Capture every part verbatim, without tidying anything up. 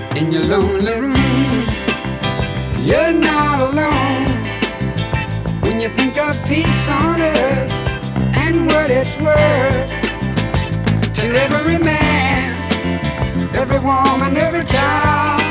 in your lonely room. You're not alone when you think of peace on earth and what it's worth to every man, every woman, every child.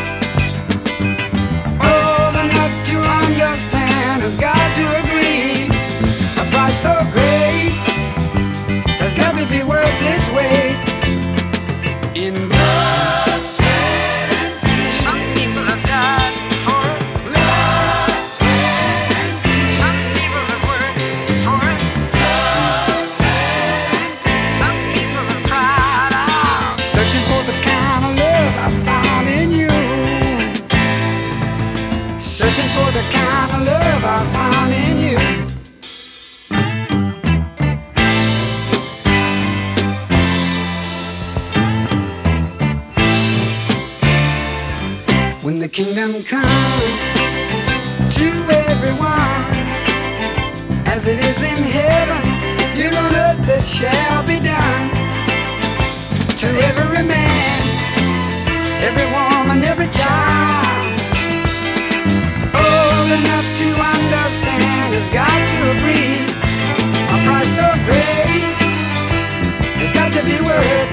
Old enough to understand has got to agree. A price so great has got to be worth its weight in blood, sweat, and tears. Some people have died for it. Blood, sweat, and tears. Some people have worked for it. Blood, sweat, and tears. Some people have cried out, searching for the kind of love I found in you. Searching for the kind of love I found in you. When the kingdom comes to everyone, as it is in heaven, here on earth it shall be done. To every man, every woman, every child, old enough to understand has got to agree. A price so great has got to be worth